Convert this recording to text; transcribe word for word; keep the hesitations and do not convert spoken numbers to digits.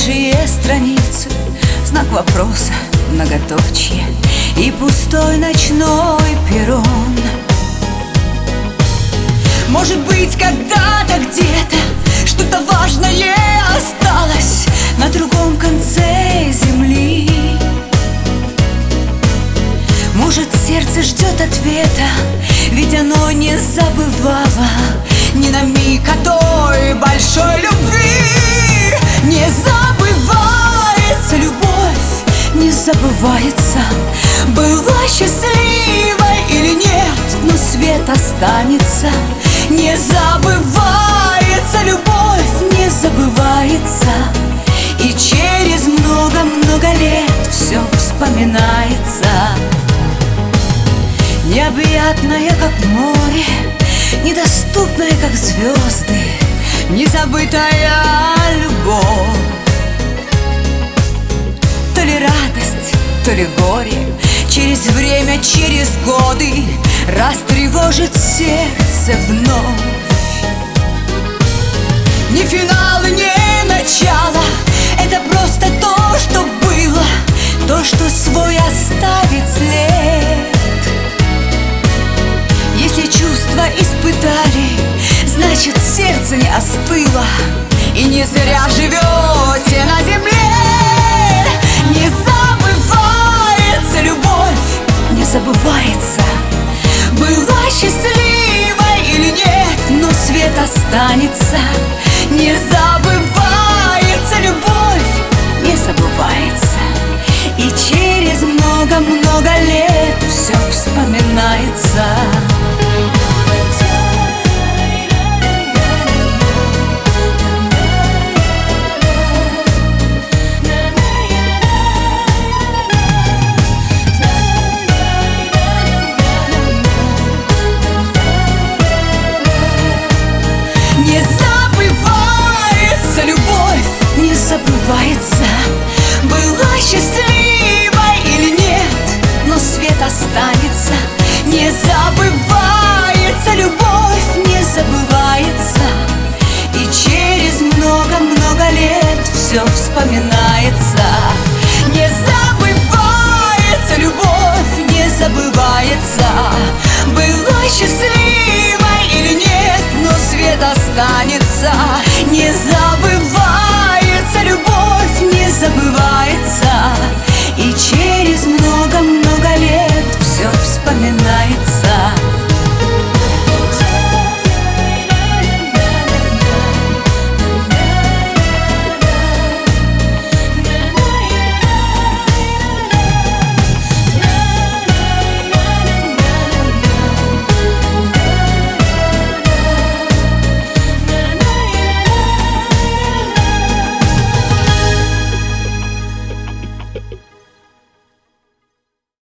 Пустеющие страницы, знак вопроса, многоточие и пустой ночной перрон. Может быть, когда-то где-то что-то важное осталось на другом конце земли. Может, сердце ждет ответа, ведь оно не забывало ни на миг о той большой любви. Не забывается любовь, не забывается. Была счастливой или нет, но свет останется. Не забывается любовь, не забывается. И через много-много лет все вспоминается. Необъятное, как море, недоступное, как звезды, незабытая любовь. То ли радость, то ли горе, через время, через годы растревожит сердце вновь. Ни финал, ни начало, это просто то, что было, то, что свой оставит след. Если чувства испытали, значит, сердце не остыло, и не зря живете на земле. Не забывается любовь, не забывается. Была счастливой или нет, но свет останется. Не забывается любовь, не забывается. И через много-много лет все вспоминается. Не забывается любовь, не забывается. Была счастливой или нет, но свет останется. Не забывается.